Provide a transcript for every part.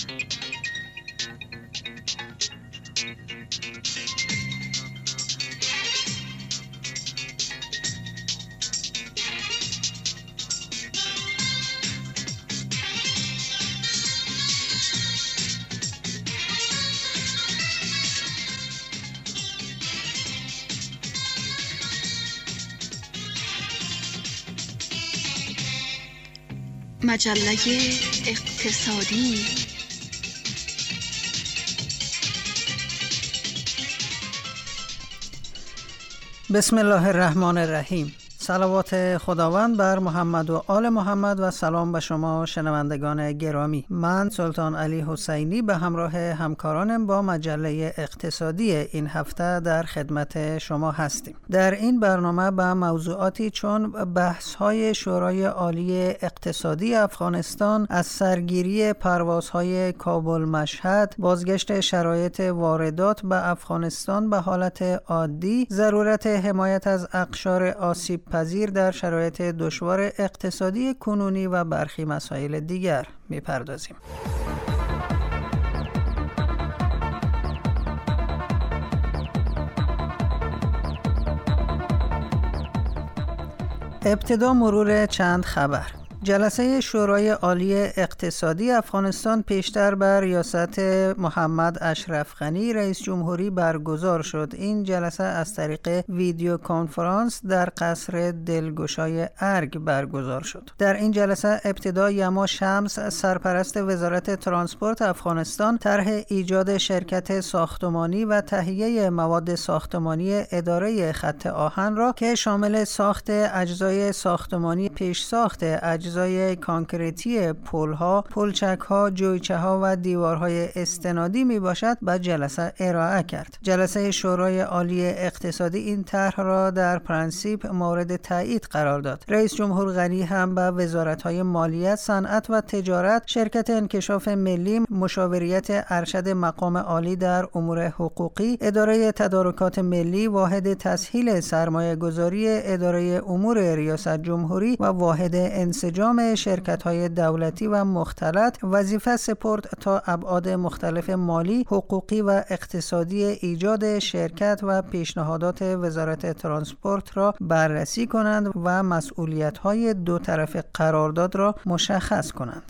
مجله اقتصادی. بسم الله الرحمن الرحیم. صلوات خداوند بر محمد و آل محمد و سلام به شما شنوندگان گرامی. من سلطان علی حسینی به همراه همکارانم با مجله اقتصادی این هفته در خدمت شما هستیم. در این برنامه به موضوعاتی چون بحث‌های شورای عالی اقتصادی افغانستان از سرگیری پروازهای کابل مشهد، بازگشت شرایط واردات به افغانستان به حالت عادی، ضرورت حمایت از اقشار آسیب پذیر در شرایط دشوار اقتصادی کنونی و برخی مسائل دیگر می‌پردازیم. ابتدا مرور چند خبر. جلسه شورای عالی اقتصادی افغانستان پیشتر بر ریاست محمد اشرف غنی رئیس جمهوری برگزار شد. این جلسه از طریق ویدیو کنفرانس در قصر دلگشای ارگ برگزار شد. در این جلسه ابتدا یما شمس سرپرست وزارت ترانسپورت افغانستان طرح ایجاد شرکت ساختمانی و تهیه مواد ساختمانی اداره خط آهن را که شامل ساخت اجزای ساختمانی، پیش ساخت اجزای کانکریتی پل‌ها، پلچک‌ها، جویچه‌ها و دیوارهای استنادی میباشد به جلسه ارائه کرد. جلسه شورای عالی اقتصادی این طرح را در پرنسیپ مورد تایید قرار داد. رئیس جمهور غنی هم به وزارت‌های مالیات، صنعت و تجارت، شرکت انکشاف ملی، مشاوریت ارشد مقام عالی در امور حقوقی، اداره تدارکات ملی، واحد تسهیل سرمایه‌گذاری اداره امور ریاست جمهوری و واحد انسجام شرکت‌های دولتی و مختلط وظیفه سپرد تا ابعاد مختلف مالی، حقوقی و اقتصادی ایجاد شرکت و پیشنهادات وزارت ترانسپورت را بررسی کنند و مسئولیت‌های دو طرف قرارداد را مشخص کنند.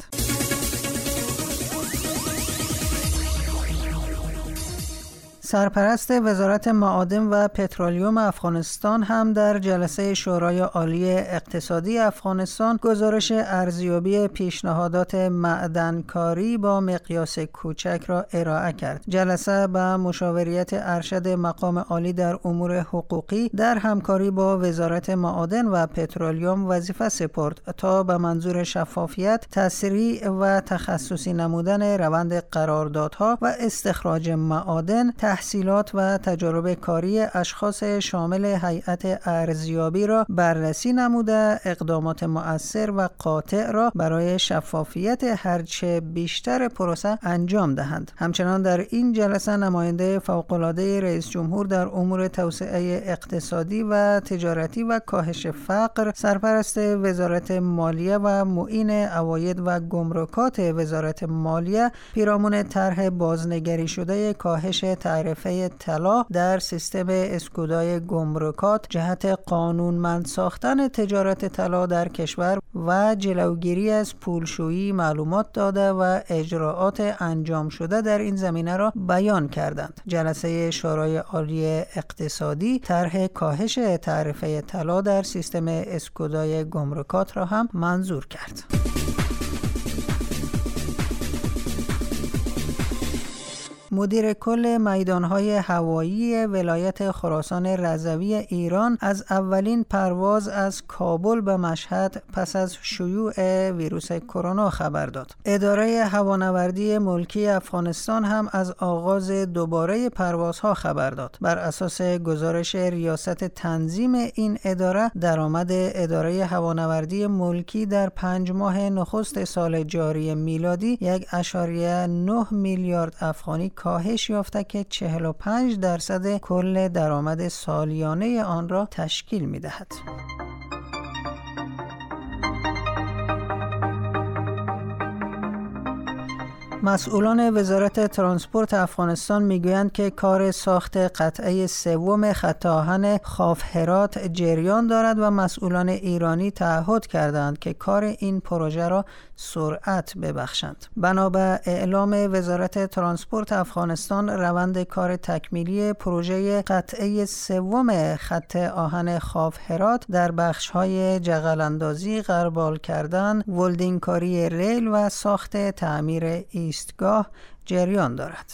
سرپرست وزارت معادن و پترولیوم افغانستان هم در جلسه شورای عالی اقتصادی افغانستان گزارش ارزیابی پیشنهادات معدنکاری با مقیاس کوچک را ارائه کرد. جلسه به مشاوریت ارشد مقام عالی در امور حقوقی در همکاری با وزارت معادن و پترولیوم وظیفه سپرد تا به منظور شفافیت، تسریع و تخصصی نمودن روند قراردادها و استخراج معادن، تحصیلات و تجارب کاری اشخاص شامل هیئت ارزیابی را بررسی نموده اقدامات مؤثر و قاطع را برای شفافیت هرچه بیشتر پروسه انجام دهند. همچنان در این جلسه نماینده فوق‌العاده رئیس جمهور در امور توسعه اقتصادی و تجارتی و کاهش فقر، سرپرست وزارت مالیه و معین عواید و گمرکات وزارت مالیه پیرامون طرح بازنگری شده کاهش تعرفه طلا در سیستم اسکودای گمرکات جهت قانونمند ساختن تجارت طلا در کشور و جلوگیری از پولشویی معلومات داده و اجراعات انجام شده در این زمینه را بیان کردند. جلسه شورای عالی اقتصادی طرح کاهش تعرفه طلا در سیستم اسکودای گمرکات را هم منظور کرد. مدیر کل میدانهای هوایی ولایت خراسان رضوی ایران از اولین پرواز از کابل به مشهد پس از شیوع ویروس کرونا خبر داد. اداره هوانوردی ملکی افغانستان هم از آغاز دوباره پروازها خبر داد. بر اساس گزارش ریاست تنظیم این اداره، درآمد اداره هوانوردی ملکی در 5 ماه نخست سال جاری میلادی 1.9 میلیارد افغانی کاهش یافته که 45% کل درآمد سالیانه آن را تشکیل می‌دهد. مسئولان وزارت ترانسپورت افغانستان میگویند که کار ساخت قطعه سوم خط آهن خاف هرات جریان دارد و مسئولان ایرانی تعهد کردند که کار این پروژه را سرعت ببخشند. بنا به اعلام وزارت ترانسپورت افغانستان، روند کار تکمیلی پروژه قطعه سوم خط آهن خاف هرات در بخش‌های جغل‌اندازی، غربال کردن، ولدینگ‌کاری ریل و ساخت تعمیر ایستگاه جریان دارد.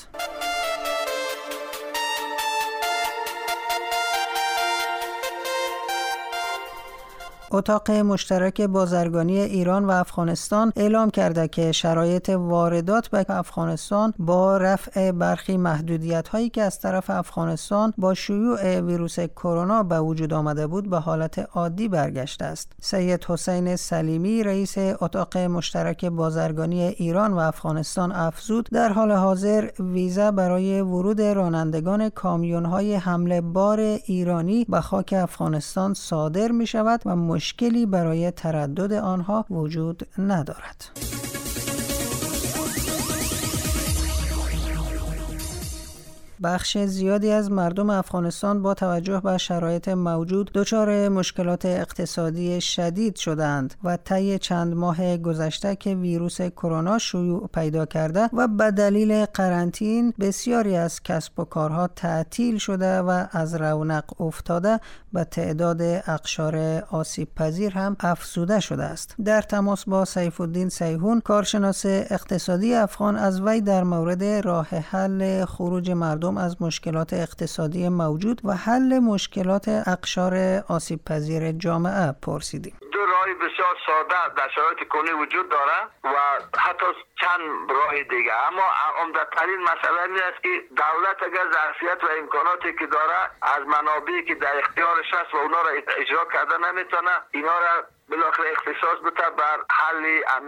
اتاق مشترک بازرگانی ایران و افغانستان اعلام کرده که شرایط واردات به افغانستان با رفع برخی محدودیت‌هایی که از طرف افغانستان با شیوع ویروس کرونا به وجود آمده بود به حالت عادی برگشته است. سید حسین سلیمی، رئیس اتاق مشترک بازرگانی ایران و افغانستان افزود در حال حاضر ویزا برای ورود رانندگان کامیون‌های حمل بار ایرانی به خاک افغانستان صادر می‌شود و مشکلی برای تردد آنها وجود ندارد. بخش زیادی از مردم افغانستان با توجه به شرایط موجود دچار مشکلات اقتصادی شدید شدند و طی چند ماه گذشته که ویروس کرونا شیوع پیدا کرده و به دلیل قرنطینه بسیاری از کسب و کارها تعطیل شده و از رونق افتاده به تعداد اقشار آسیب پذیر هم افزوده شده است. در تماس با سیف الدین سیحون، کارشناس اقتصادی افغان، از وی در مورد راه حل خروج مردم از مشکلات اقتصادی موجود و حل مشکلات اقشار آسیب پذیر جامعه پرسیدیم. دو راه بسیار ساده در شرایط کنونی وجود داره و حتی چند راه دیگه، اما عمده‌ترین مسئله این است که دولت اگر ظرفیت و امکاناتی که داره از منابعی که در اختیارش هست و اونا را اجرا کرده نمیتونه، اینا را بالاخره اختصاص بده بر حل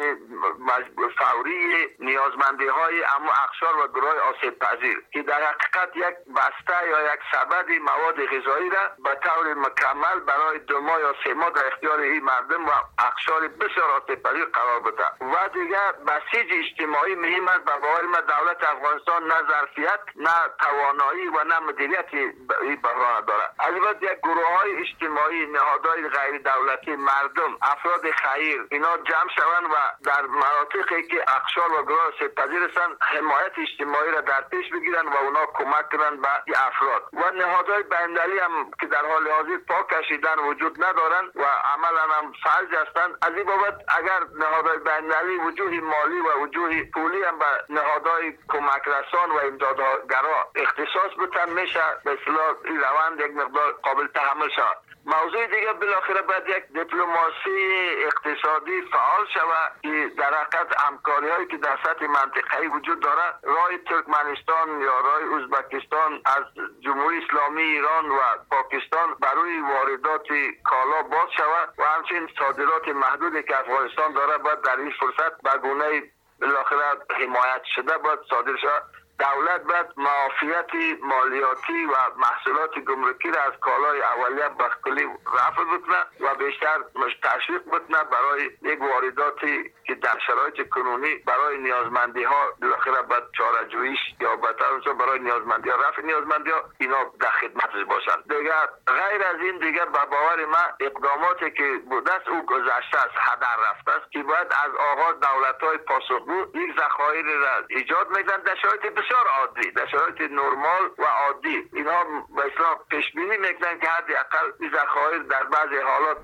فوری نیازمندی های اما اقشار و گروه آسیب پذیر که در حقیقت یک بسته یا یک سبد مواد غذایی را به طور مکمل برای 2 ماه یا 3 ماه در اختیار این مردم و اقشار بسیار آسیب پذیر قرار بده. و دیگر بسیج اجتماعی مهم است. به باور من دولت افغانستان نه ظرفیت، نه توانایی و نه مدیریت این بحران دارد. البته یک گروه های اجتماعی، نهادهای غیر دولتی، مردم، افراد خیر، اینا جمع شوند و در مناطقی که اقشار و گروه آسیب پذیر هستند حمایت اجتماعی را در پیش بگیرند و اونا کمک کنند به این افراد. و نهادهای بین‌المللی هم که در حال حاضر پا کشیدن وجود ندارند و عملاً هم فلج هستند. از این بابت اگر نهادهای بین‌المللی وجوه مالی و وجوه پولی هم به نهادهای کمک رسان و امدادگرا اختصاص بدن، میشه به اصطلاح این روند یک مقدار قابل تحمل شود. موضوع دیگه بالاخره باید یک دیپلماسی اقتصادی فعال شود که در حقیقت همکاری‌هایی که در سطح منطقه‌ای وجود داره، راه ترکمنستان یا راه ازبکستان از جمهوری اسلامی ایران و پاکستان برای واردات کالا باز شود و همچنین صادرات محدودی که افغانستان داره باید در این فرصت به گونه بالاخره حمایت شده باید صادر شود. دولت باید معافیت مالیاتی و محصولات گمرکی را از کالای اولیه به کلی رفع بکنه و بیشتر تشویق بکنه برای یک وارداتی که در شرایط کنونی برای نیازمندی ها بالاخره باید چاره‌جوییش یا بهتر برای نیازمندی ها، رفع نیازمندی ها، اینا در خدمتش باشند. دیگر غیر از این دیگر به باور من اقداماتی که بوده است او گذشته است، هدر رفته است که باید از آغاز دولت‌های پاسخگو یک ذخایر را ایجاد می‌کنن در شرایط بسیار عادی، در شرایط نرمال و عادی. اینها به اصطلاح پیش بینی میکنن که حداقل این ذخایر در بعضی حالات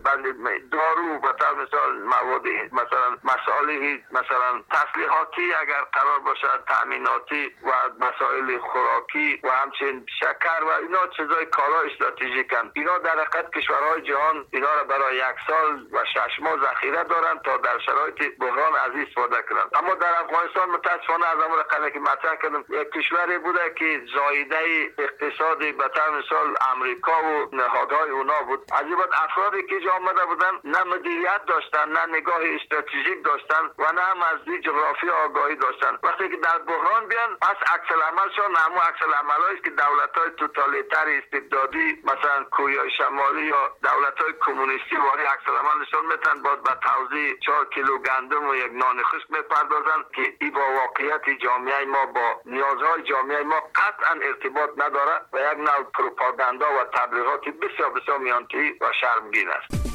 دارو و مثلا مواد مثلا مسائل مثلا تسلیحاتی اگر قرار باشد، تامیناتی و مسائل خوراکی و همچنین شکر و اینا چیزای کالا استراتژیکن. اینا در حقیقت کشورهای جهان اینا را برای 1 سال و 6 ماه ذخیره دارن تا در شرایط بحران از استفاده کنند. اما در افغانستان متاسفانه از امر قضیه که مطرح کردم یک کشوری بوده که زایده اقتصادی به طور مثال امریکا و نهادهای اونا بود. از این بعد افرادی که جا آمده بودن نه مدیریت داشتن، نه نگاه استراتژیک داشتن و نه هم از جغرافی آگاهی داشتن. وقتی که در بحران بیان پس عکس العملشون همون عکس العملایی است که دولت‌های توتالیتر استبدادی مثلا کره شمالی یا دولت‌های کمونیستی واری عکس العملشون میتن بعد به توزیع 4 کیلو گندم و یک نان خشک میپردازن که این با واقعیت جامعه ما با نیازهای جامعه ما قطعا ارتباط نداره و یک نوع پروپاگاندا و تبلیغاتی بسیار بسیار میانتی و شرمگین است.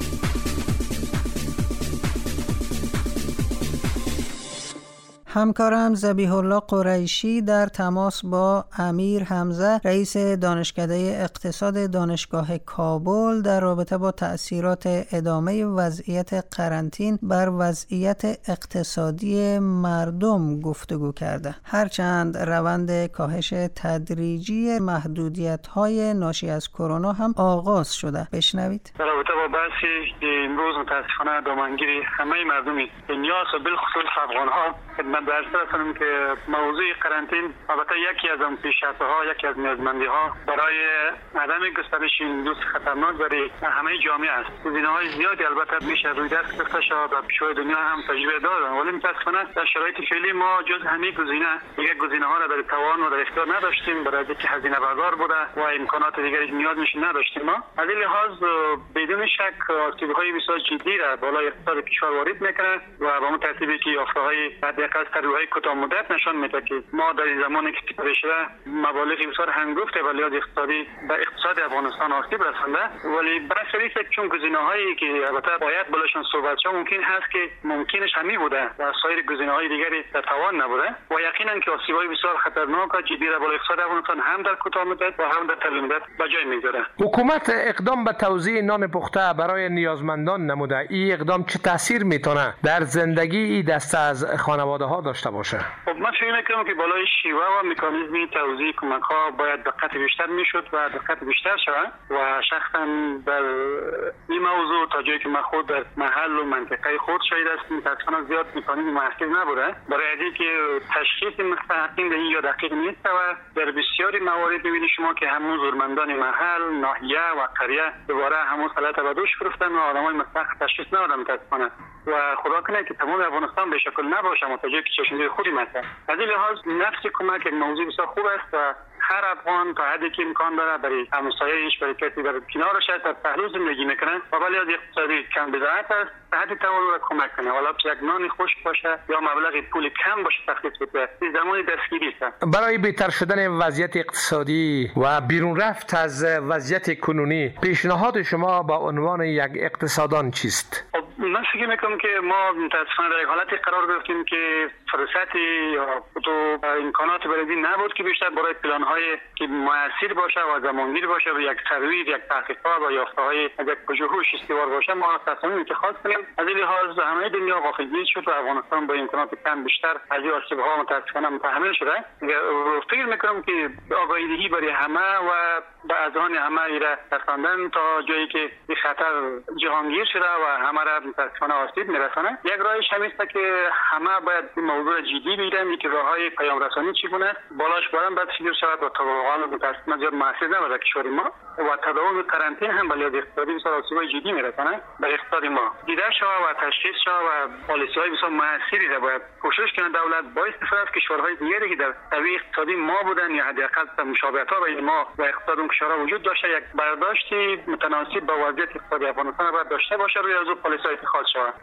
همکارم ذبیح الله قریشی در تماس با امیر حمزه رئیس دانشکده اقتصاد دانشگاه کابل در رابطه با تأثیرات ادامه وضعیت قرنطین بر وضعیت اقتصادی مردم گفتگو کرده. هرچند روند کاهش تدریجی محدودیت‌های ناشی از کرونا هم آغاز شده. بشنوید. در رابطه با بحثی امروز متاسفانه دامنگیری همه مردمی دنیا و بالخصوص افغان‌ها خدمت درس رسانم که موضوع قرنطین البته یکی از پیشرفت‌ها، یکی از نیازمندی‌ها برای عدم گسترش این ویروس خطرناک برای همه جامعه است. گزینه‌های زیادی البته میشه روی دست گرفته شد و پیش‌روی دنیا هم تجربه دارن، ولی متأسفانه در شرایط فعلی ما جز همین گزینه‌ها را در توان و در اختیار نداشتیم، برای اینکه هزینه بردار بوده و امکانات دیگری نیاز میشه نداشتیم. ما از این لحاظ بدون شک آسیب‌های بسیار جدی را بالای اقتصاد کشور وارد می‌کنه و با اون ترتیبی که یافته‌های حداقل تجربه‌های کوتاه مدت نشان میده که ما در این زمانی که پیش شده مبالغ بسیار هنگفت به لحاظ اقتصادی به اقتصاد افغانستان آسیب رسانده، ولی برای چون گزینه‌هایی که البته باید بالاشون صحبت شه ممکن هست که ممکنش همین بوده و سایر گزینه‌های دیگری در توان نبوده و یقینا که آسیب‌های بسیار خطرناک و جدی را بالای اقتصاد افغانستان هم در کوتاه مدت و هم در طولانی مدت به جای می‌گذاره. حکومت اقدام به توزیع نان پخته برای نیازمندان نموده. این اقدام چه تاثیر میتونه در زندگی این دسته از خانواده‌ها داشته باشه؟ خب من فکر می‌کنم که بالای شیوه و مکانیزم توزیع کمک‌ها باید دقت بیشتر میشد و دقت بیشتر شود و شخصا در این موضوع تا جایی که من خود در محل و منطقه خود شاید است متأسفانه زیاد مکانیزم محکم نبوده، برای اینکه تشخیص مستحقین به این یا دقیق نیست و در بسیاری موارد می‌بینید شما که همون زورمندان محل، ناحیه و قریه دوباره همون سلطه به دوش گرفتن و آدمای مستحق تشخیص ندادن متأسفانه و خدا کنه که تمام افغانستان به شکل نباشه متوجه که چشمگیر خودی مثلا. از این لحاظ نفس کمک یک موضوع بسیار خوب است و هر افغان تا حدی که امکان داره برای همسایه‌اش برای کسی در کنارش در پهلو زندگی میکنه و ولی از اقتصادی کم بضاعت است تا حدی توان را کمک کنه، والا یک نان خشک باشه یا مبلغ پول کم باشه تخصیص بده. این زمانی دستگیری است. برای بهتر شدن وضعیت اقتصادی و بیرون رفت از وضعیت کنونی پیشنهاد شما با عنوان یک اقتصاددان چیست؟ من فکر میکنم که ما متاسفانه در یک حالتی قرار گرفتیم که فرصتی یا امکانات برای نبود که بیشتر برای پلان‌های که موثر باشه و زمانگیر باشه و یک ترویج، یک تحقیقات و یافته‌های یک پژوهش استوار باشه ما تصمیم اتخاذ کنیم. از این لحاظ همه دنیا غافلگیر شد و افغانستان با امکانات کم بیشتر از این آسیب‌ها متاسفانه متحمل شده. فکر میکنم که آگاهی برای همه و به اذهان همه ایره رساندن تا جایی که این خطر جهانگیر شده و همه را متاسفانه آسیب میرسانه. یک راهش همین است که همه باید این موضوع جدی بگیرن که راههای پیام رسانی چگونه بالاش بارن باید فکر شود و تا واقعا متاسفانه زیاد موثر نبوده کشور ما و تداوم قرنطین هم به لحاظ اقتصادی بسیار آسیب‌های جدی میرسانه بر اقتصاد ما. دیده شود و تشخیص شود و پالیسی‌های بسیار موثری را باید کوشش کنه دولت با استفاده از کشورهای دیگری که در طبیعه اقتصادی ما بودن یا حداقل مشابهت‌ها بین ما و اقتصاد اون کشورها وجود داشته یک برداشتی متناسب با وضعیت اقتصادی افغانستان باید داشته باشه روی از پالیسی‌های اتخاذ شود.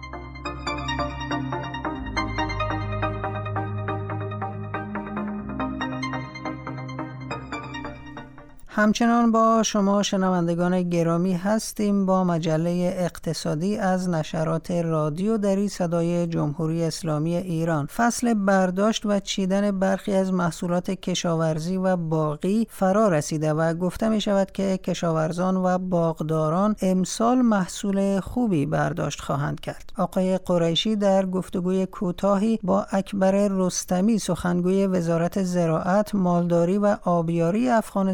همچنان با شما شنوندگان گرامی هستیم با مجله اقتصادی از نشرات رادیو دری صدای جمهوری اسلامی ایران. فصل برداشت و چیدن برخی از محصولات کشاورزی و باغی فرا رسیده و گفته می شود که کشاورزان و باغداران امسال محصول خوبی برداشت خواهند کرد. آقای قریشی در گفتگوی کوتاهی با اکبر رستمی سخنگوی وزارت زراعت، مالداری و آبیاری افغانستان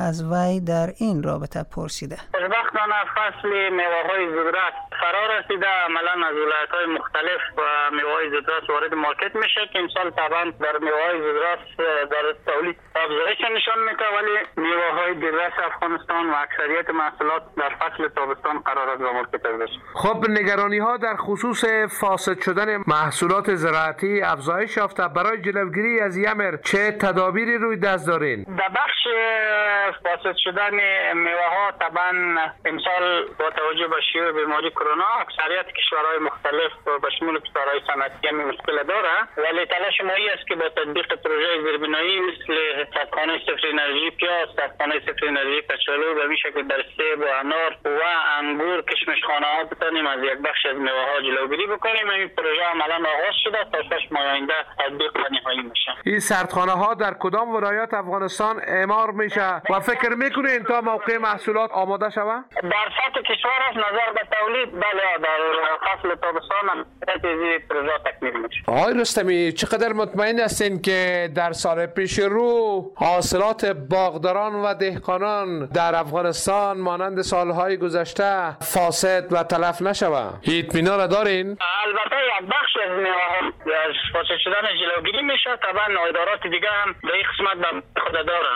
از وی در این رابطه پرسیده. خوشبختانه فصل میوه‌های زودرس فرا رسیده. عملا از ولایت‌های مختلف میوه‌های زودرس وارد مارکت میشه که امسال طبعا در میوه‌های زودرس در تولید افزایش نشان میده، ولی میوه‌های دیررس افغانستان و اکثریت محصولات در فصل تابستان قرار است به مارکت بشه. خب نگرانی‌ها در خصوص فاسد شدن محصولات زراعتی افزایش یافته. برای جلوگیری از یمر چه تدابیری روی دست دارین؟ در بخش فاسد شدن میوه‌ها طبعا امسال با توجه به شیوع بیماری کرونا اکثریت کشورهای مختلف به شمول کشورهای صنعتی هم مشکل داره، ولی تلاش ما است که با تطبیق پروژه زیربنایی مثل سدخانه صفر انرژی پیاز، سدخانه صفر انرژی کچالو به شکل در سیب و انار و انگور کشمشخانه ها بتونیم از یک بخش از میوه ها جلوگیری بکنیم. این پروژه عملا آغاز شده تا 6 ماه آینده تطبیق نهایی میشه. این سردخانه ها در کدام ولایات افغانستان اعمار میشه و فکر میکنین تا موقع محصولات آماده شود؟ در سطح کشور از نظر به تولید بله در فصل تابستان این پروژه تکمیل میشه. آقای رستمی چقدر مطمئن هستین که در سال پیش رو حاصلات باغداران و دهقانان در افغانستان مانند سالهای گذشته فاسد و تلف نشود؟ اطمینان دارین؟ البته یک بخش از میوه‌ها از فاسد شدن جلوگیری میشه. طبعا ادارات دیگه هم به این قسمت به خود دارن.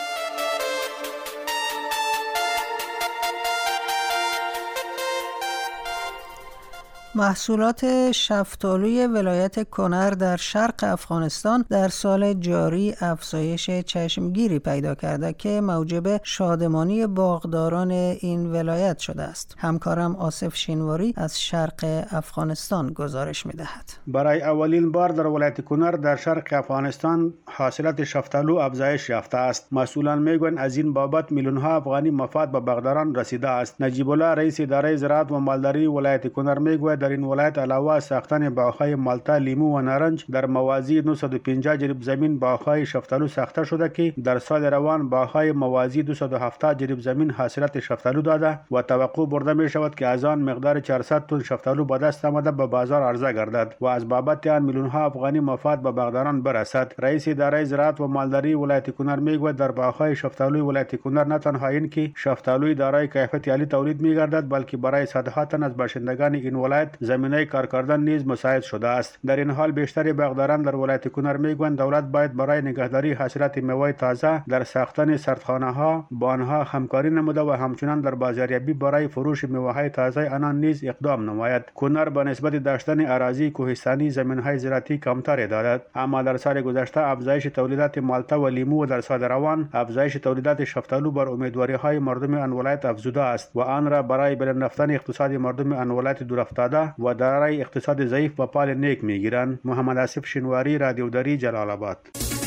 محصولات شفتالوی ولایت کنر در شرق افغانستان در سال جاری افزایش چشمگیری پیدا کرده که موجب شادمانی باغداران این ولایت شده است. همکارم آصف شینواری از شرق افغانستان گزارش می‌دهد. برای اولین بار در ولایت کنر در شرق افغانستان حاصلات شفتالو افزایش یافته است. مسئولان میگویند از این بابت میلیون‌ها افغانی مفاد به باغداران رسیده است. نجیب الله رئیس اداره زراعت و مالداری ولایت کنر میگوید در این ولایت علاوه ساختن باغ‌های مالتا، لیمو و نارنج در موازی 950 جریب زمین باغ‌های شفتالو ساخته شده که در سال روان باغ‌های موازی 270 جریب زمین حاصلات شفتالو داده و توقع برده می شود که از آن مقدار 400 تن شفتالو به دست آمده به بازار عرضه گردد و از بابت آن میلیون‌ها افغانی مفاد به باغداران برسد. رئیس اداره زراعت و مالداری ولایت کنر میگوید در باغ‌های شفتالو ولایت کنر نه تنها این که شفتالوی دارای کیفیت عالی تولید می‌گردد بلکه برای صدها تن از باشندگان این ولایت زمینه کار کردن نیز مساعد شده است. در این حال بیشتر باغداران در ولایت کنر میگویند دولت باید برای نگهداری حاصلات میوه تازه در ساختن سردخانه‌ها با آنها همکاری نموده و همچنان در بازاریابی برای فروش میوه‌های تازه آنان نیز اقدام نماید. کنر به نسبت داشتن اراضی کوهستانی زمین‌های زراعتی کمتر دارد، اما در سال گذشته افزایش تولیدات مالتا و لیمو و در سال روان افزایش تولیدات شفتالو بر امیدواری‌های مردم آن ولایت افزوده است و آن را برای بلند رفتن اقتصاد مردم آن ولایت دورافتاده و دارای اقتصاد ضعیف و پال نیک میگیرند. محمد آصف شینواری، رادیو دری، جلال آباد.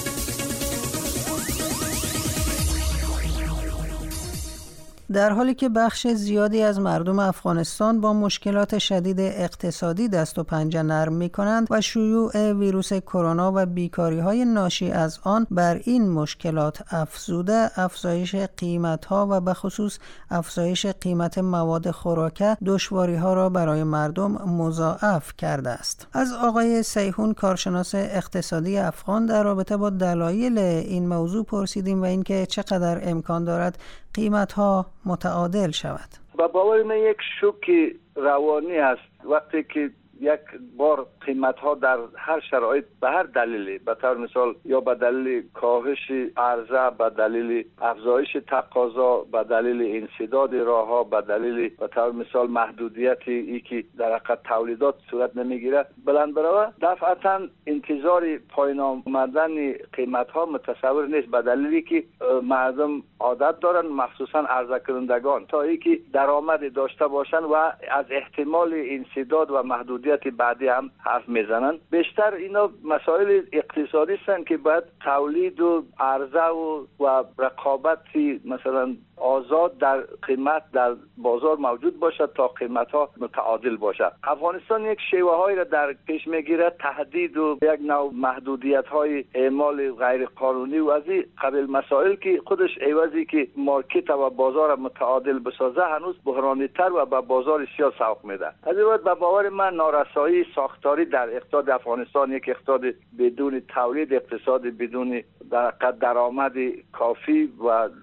در حالی که بخش زیادی از مردم افغانستان با مشکلات شدید اقتصادی دست و پنجه نرم می‌کنند و شیوع ویروس کرونا و بیکاری‌های ناشی از آن بر این مشکلات افزوده، افزایش قیمت‌ها و به خصوص افزایش قیمت مواد خوراکه دشواری‌ها را برای مردم مضاعف کرده است. از آقای سیحون کارشناس اقتصادی افغان در رابطه با دلایل این موضوع پرسیدیم و اینکه چقدر امکان دارد قیمت‌ها متعادل شود. با باور من یک شوک روانی است وقتی که یک بار قیمت‌ها در هر شرایط به هر دلیلی، به طور مثال یا به دلیل کاهش عرضه، به دلیل افزایش تقاضا، به دلیل انسداد راه‌ها، به دلیل به طور مثال محدودیت ای که در حقیقت تولیدات صورت نمیگیره بلند بروه، دفعتاً انتظار پایین آمدن قیمت‌ها متصور نیست، به دلیلی که مردم عادت دارن مخصوصاً عرضه کنندگان تا اینکه درآمد داشته باشن و از احتمال انسداد و محدودیت بعدی هم حرف میزنن. بیشتر اینا مسائل اقتصادی هستند که باید تولید و عرضه و رقابتی مثلا آزاد در قیمت در بازار موجود باشد تا قیمت ها متعادل باشد. افغانستان یک شیوه هایی را در پیش میگیرد، تهدید و یک نوع محدودیت های اعمال غیر قانونی و از این قبیل مسائل که خودش عوضی که مارکت و بازار متعادل بسازه هنوز بحرانی تر و به بازار سیاه سوق میده. از این به باور من نارسایی ساختاری در اقتصاد افغانستان، یک اقتصاد بدون تولید، اقتصاد بدون درآمد کافی و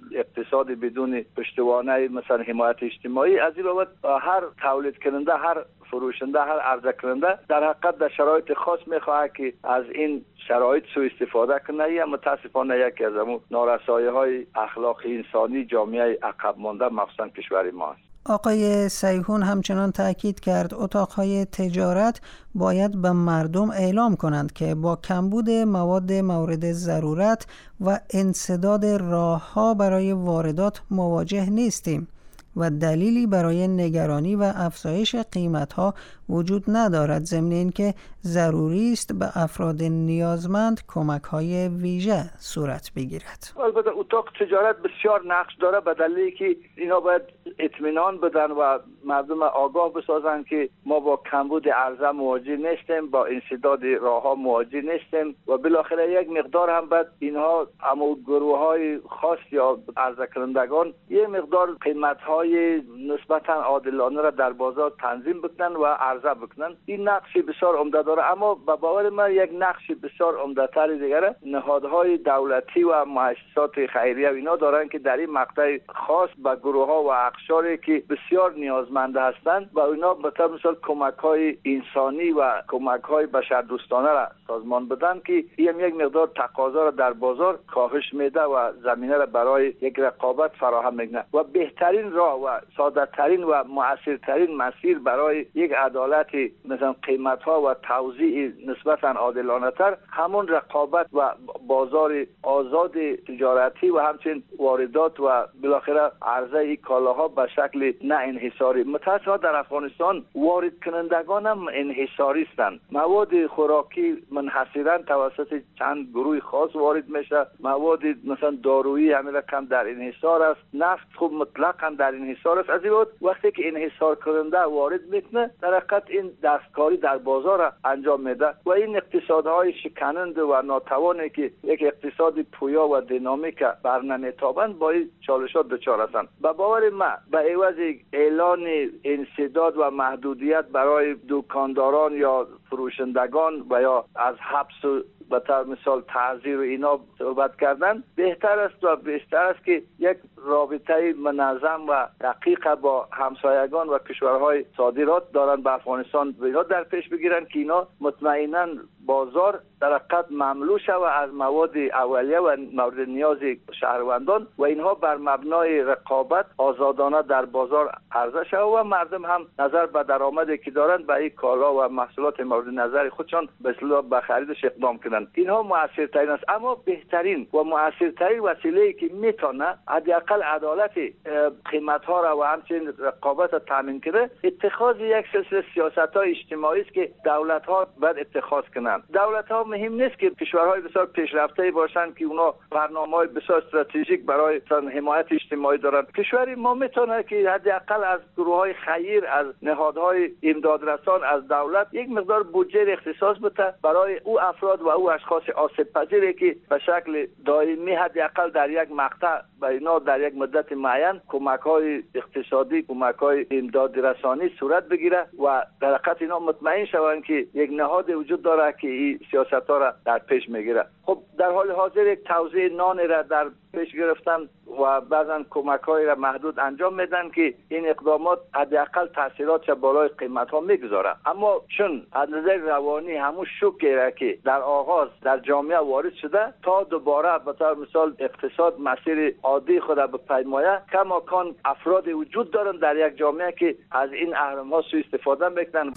اقتصاد بدون پشتوانه مثلا حمایت اجتماعی. از این بابت هر تولید کننده، هر فروشنده، هر عرضه کننده در حقیقت در شرایط خاص میخواهد که از این شرایط سوء استفاده کنه. یا متاسفانه یکی از همون نارسایی‌های اخلاقی انسانی جامعه عقب مانده مخصوصا کشور ما است. آقای سیحون همچنان تاکید کرد اتاقهای تجارت باید به مردم اعلام کنند که با کمبود مواد مورد ضرورت و انسداد راه‌ها برای واردات مواجه نیستیم و دلیلی برای نگرانی و افزایش قیمت‌ها وجود ندارد، ضمن اینکه ضروری است به افراد نیازمند کمک‌های ویژه صورت بگیرد. البته اتاق تجارت بسیار نقش داره به دلیلی که اینا باید اطمینان بدن و مردم آگاه بسازن که ما با کمبود عرضه مواجه نیستیم، با انسداد راه‌ها مواجه نیستیم و بالاخره یک مقدار هم باید اینها اما گروه‌های خاص یا عرضه کنندگان یه مقدار قیمت‌های نسبتاً عادلانه را در بازار تنظیم بکنن و عرضه بکنن. این نقش بسیار عمده داره، اما به باور من یک نقش بسیار عمده‌تر دیگه نهادهای دولتی و مؤسسات خیریه و اینا دارن که در این مقطع خاص به گروه‌ها و اقشاری که بسیار نیازمند هستند و اینا مثلا کمک‌های انسانی و کمک‌های بشردوستانه را سازمان بدن که این یک مقدار تقاضا را در بازار کاهش میده و زمینه را برای یک رقابت فراهم میکنه و بهترین راه و ساده‌ترین و مؤثرترین مسیر برای یک عدالت مثلا قیمت‌ها و توزیع نسبتاً عادلانه‌تر همون رقابت و بازار آزاد تجارتی و همچنین واردات و بالاخره عرضه کالاها به شکل نه انحصاری. متأسفانه در افغانستان وارد کنندگان هم انحصاری هستند. مواد خوراکی منحصراً توسط چند گروه خاص وارد میشه. مواد مثلا دارویی همین رقم در انحصار است. نفت خب مطلقاً در انحصار است. از این بود وقتی که انحصار کننده وارد میکنه در حقیقت این دستکاری در بازار انجام میده و این اقتصادهای شکننده و ناتوانی که یک اقتصاد پویا و دینامیک برنمیتابند با این چالشات دچار هستند. به باور من به عوض اعلان انسداد و محدودیت برای دکانداران یا فروشندگان و یا از حبس و به طور مثال تعزیر و اینا صحبت کردن بهتر است و بهتر است که یک رابطه منظم و دقیق با همسایگان و کشورهای صادرات دارن به افغانستان و اینا در پیش بگیرن که اینا مطمئناً بازار در حقیقت مملو شود از مواد اولیه و مورد نیاز شهروندان و اینها بر مبنای رقابت آزادانه در بازار عرضه شود و مردم هم نظر به درآمدی که دارند به این کالا و محصولات مورد نظر خودشان به اصطلاح به خریدش اقدام کنند. اینها مؤثرترین است، اما بهترین و مؤثرترین وسیله‌ای که میتونه حداقل عدالت قیمت‌ها را و همچنین رقابت را تامین کنه اتخاذ یک سلسله سیاست‌های اجتماعی است که دولت‌ها باید اتخاذ کنند. دولت‌ها مهم نیست که کشورهای بسیار پیشرفته باشند که اونا برنامه‌های بسیار استراتژیک برای حمایت اجتماعی دارند. کشور ما میتونه که حداقل از گروه‌های خیر، از نهادهای امدادرسان، از دولت یک مقدار بودجه اختصاص بده برای او افراد و او اشخاص آسیب پذیری که به شکل دائمی حداقل در یک مقطع به اینا در یک مدت معین کمک‌های اقتصادی، کمک‌های امدادرسانی صورت بگیره و در حقیقت اینا مطمئن شوند که یک نهاد وجود داره که این سیاست‌ها را در پیش میگیره. خب در حال حاضر یک توزیع نان را در پیش گرفتن و بعضن کمک‌های را محدود انجام میدن که این اقدامات حداقل تاثیرات بالای قیمت‌ها میگذاره، اما چون از نظر روانی همون شوکی را که در آغاز در جامعه وارد شده تا دوباره به طور مثال اقتصاد مسیر عادی خود به پیمایه کماکان افراد وجود دارن در یک جامعه که از این اهرم‌ها سوء استفاده میکنن.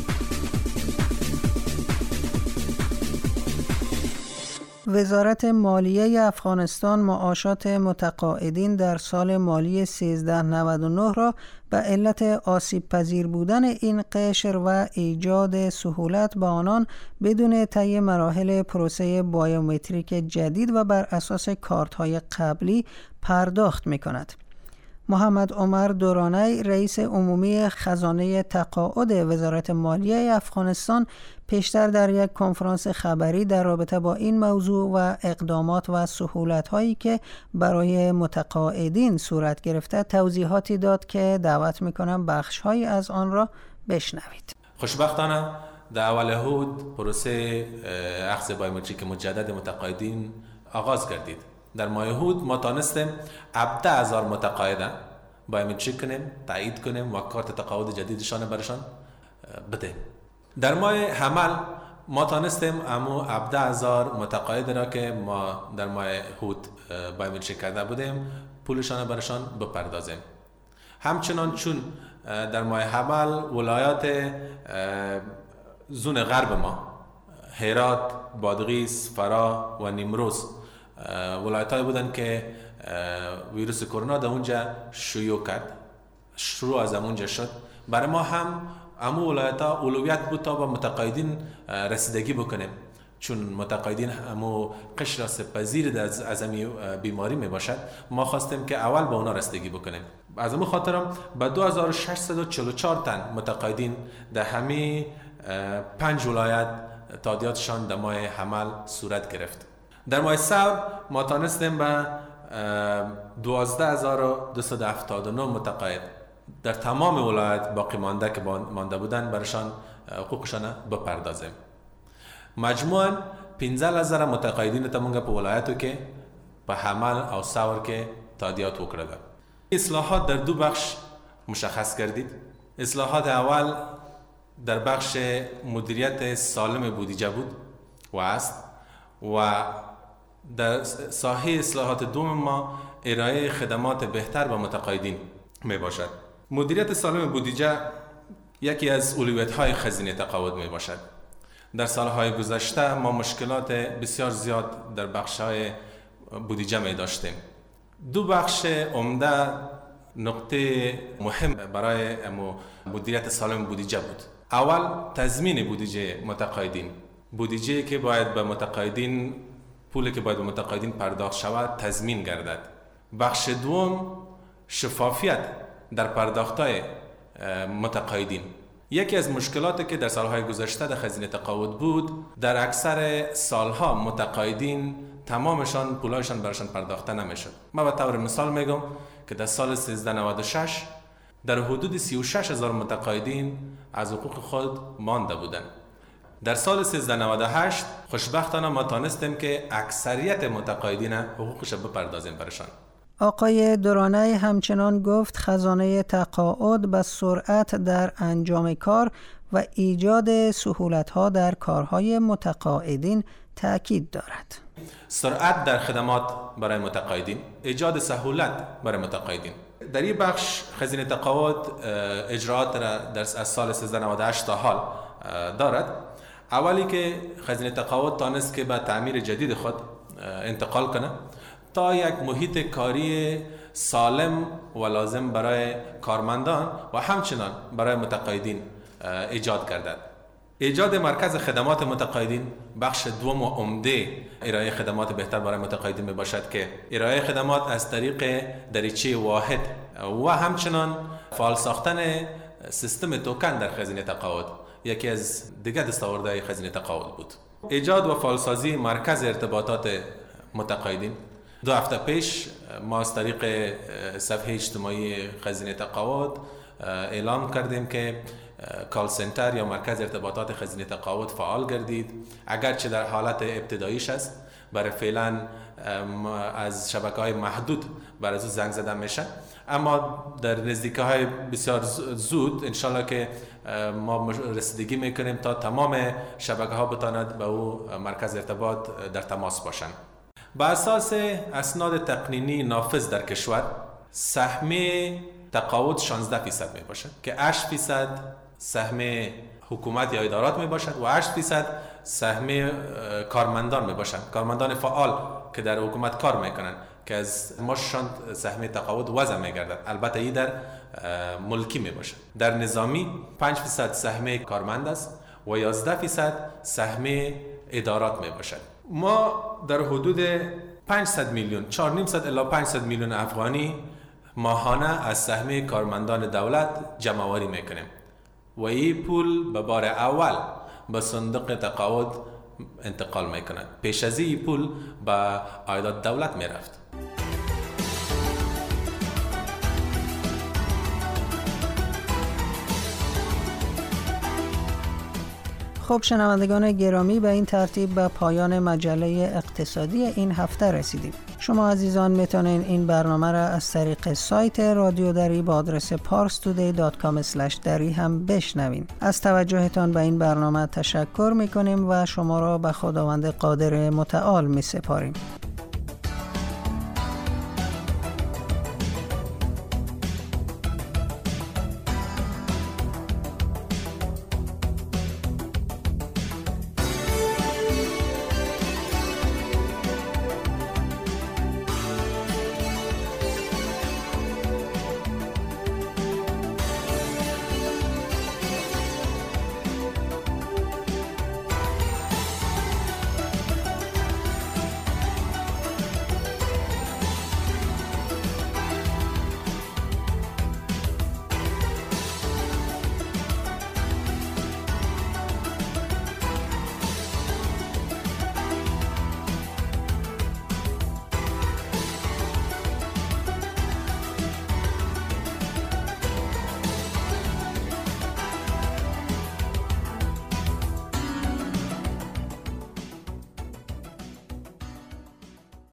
وزارت مالیه افغانستان معاشات متقاعدین در سال مالی 1399 را به علت آسیب پذیر بودن این قشر و ایجاد سهولت به آنان بدون طی مراحل پروسه بایومتریک جدید و بر اساس کارت‌های قبلی پرداخت می‌کند. محمد عمر دورانی رئیس عمومی خزانه تقاعد وزارت مالیه افغانستان پیشتر در یک کنفرانس خبری در رابطه با این موضوع و اقدامات و سهولت‌هایی که برای متقاعدین صورت گرفته توضیحاتی داد که دعوت می‌کنم بخش‌هایی از آن را بشنوید. خوشبختانه در اول هود پروسه اخذ بایومتریک مجدد متقاعدین آغاز گردید در ماه هود ما تانستیم 17,000 متقاعد باید چک کنیم، تایید کنیم و کارت تقاعد جدیدشان برشان بده. در ماه حمل ما تانستیم امو 17,000 متقاعد را که ما در ماه هود باید چک کرده بودیم پولشان برشان بپردازیم. همچنان چون در ماه حمل ولایات زون غرب ما هرات، بادغیس، فرا و نیمروز ولایت‌های بودن که ویروس کرونا در اونجا شروع از اونجا شد. برای ما هم امو ولایت‌ها اولویت بود تا با متقاعدین رسیدگی بکنیم، چون متقاعدین امو قشر سپذیر از امی بیماری می باشد. ما خواستیم که اول با اونا رسیدگی بکنیم. از امو خاطرم به 2644 تن متقاعدین در همه 5 ولایت تادیاتشان در ماه حمل صورت گرفت. در ماه ثور ما تانستیم به 12,279 متقاعد در تمام ولایت باقی مانده که مانده بودن برشان حقوقشان بپردازیم. مجموعاً 15,000 متقاعدین تمونگا په ولایتو که به حمل او ثور که تادیات وکړل. اصلاحات در 2 بخش مشخص کردید. اصلاحات اول در بخش مدیریت سالم بودجه بود و است و در ساحه اصلاحات دوم ما ارائه خدمات بهتر به متقاعدین می باشد. مدیریت سالم بودجه یکی از اولویت‌های خزینه تقاعد می باشد. در سالهای گذشته ما مشکلات بسیار زیاد در بخش‌های بودجه می داشتیم. 2 بخش عمده نقطه مهم برای مدیریت سالم بودجه بود. اول تضمین بودجه متقاعدین، بودجه که باید به متقاعدین، پولی که باید به متقاعدین پرداخت شود تضمین گردد. بخش دوم شفافیت در پرداخت‌های متقاعدین. یکی از مشکلاتی که در سالهای گذشته در خزینه تقاعد بود، در اکثر سالها متقاعدین تمامشان پولایشان برشان پرداخته نمیشد. من به طور مثال میگم که در سال 1396 در حدود 36,000 متقاعدین از حقوق خود مانده بودند. در سال 1398 خوشبختانه ما تانستیم که اکثریت متقاعدین حقوقش بپردازیم برشان. آقای درانه همچنان گفت خزانه تقاعد به سرعت در انجام کار و ایجاد سهولت‌ها در کارهای متقاعدین تأکید دارد. سرعت در خدمات برای متقاعدین، ایجاد سهولت برای متقاعدین. در این بخش خزینه تقاعد اجراعات را از سال 1398 تا حال دارد. اولی که خزینه تقاعد تانست که به تعمیر جدید خود انتقال کنه تا یک محیط کاری سالم و لازم برای کارمندان و همچنان برای متقاعدین ایجاد گردد. ایجاد مرکز خدمات متقاعدین بخش دوم و عمده ارائه خدمات بهتر برای متقاعدین می باشد که ارائه خدمات از طریق دریچه واحد و همچنان فعال ساختن سیستم توکن در خزینه تقاعد یکی از دیگر دستاوردهای خزینه تقاعد بود. ایجاد و فعالسازی مرکز ارتباطات متقاعدین. 2 هفته پیش ما از طریق صفحه اجتماعی خزینه تقاعد اعلام کردیم که کال سنتر یا مرکز ارتباطات خزینه تقاعد فعال گردید. اگرچه در حالت ابتداییش است، برای فعلا از شبکه‌های محدود برای از زنگ زده میشه، اما در نزدیکی‌های بسیار زود انشالله که ما رسیدگی میکنیم تا تمام شبکه‌ها بتواند به او مرکز ارتباط در تماس باشند. با اساس اسناد تقنینی نافذ در کشور سهم تقاعد 16% می باشد که 8% سهم حکومت یا ادارات می باشد و 8% سهم کارمندان می باشند، کارمندان فعال که در حکومت کار می کنند که از ماششان سهم تقاعد وضع می گردد. البته این در ملکی می باشد. در نظامی 5% سهم کارمند است و 11% سهم ادارات می باشد. ما در حدود 500 میلیون 400 الی 500 میلیون افغانی ماهانه از سهم کارمندان دولت جمع آوری میکنیم و این پول به بار اول به صندوق تقاعد انتقال میکنند. پیش از این پول به عایدات دولت میرفت. خب شنوندگان گرامی، به این ترتیب به پایان مجله اقتصادی این هفته رسیدیم. شما عزیزان میتونین این برنامه را از طریق سایت رادیو دری با آدرس parstoday.com/dari هم بشنوین. از توجهتان به این برنامه تشکر میکنیم و شما را به خداوند قادر متعال میسپاریم.